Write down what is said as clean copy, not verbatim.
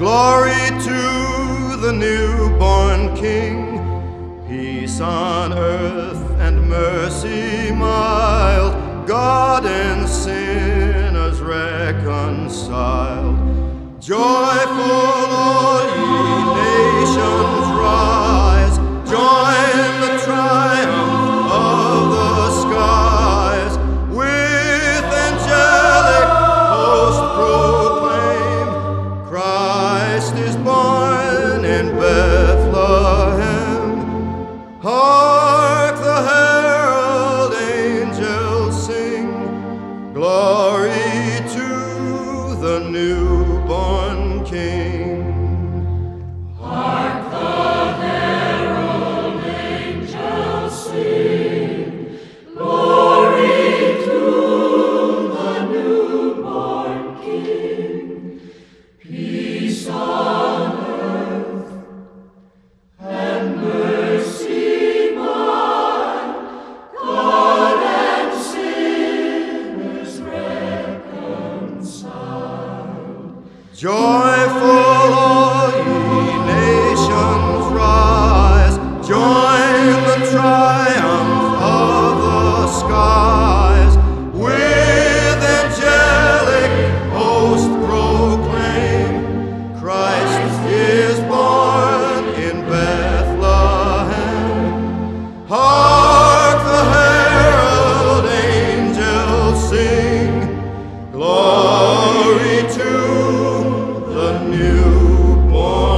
Glory to the newborn King, peace on earth and mercy mild, God and sinners reconciled. Joyful all ye nations rise, join the triumph of the skies, with angelic host proclaim, Christ is born in Bethlehem. Hark the herald angels sing, glory to the newborn King. Hark the herald angels sing, glory to the newborn King. Peace on earth and mercy mild, God and sinners reconciled. Joyful all ye nations rise, join the triumph of the skies, with angelic host proclaim, Christ is born in Bethlehem. Hark the herald angels sing, glory to the newborn